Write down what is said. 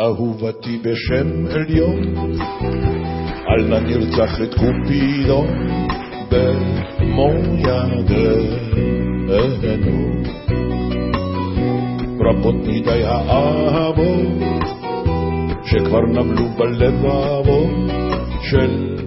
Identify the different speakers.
Speaker 1: אהובתי בשם עליון, אל נא נרצח את קופידון במו ידינו. רבות מדי האהבות שכבר נבלו בלבבות של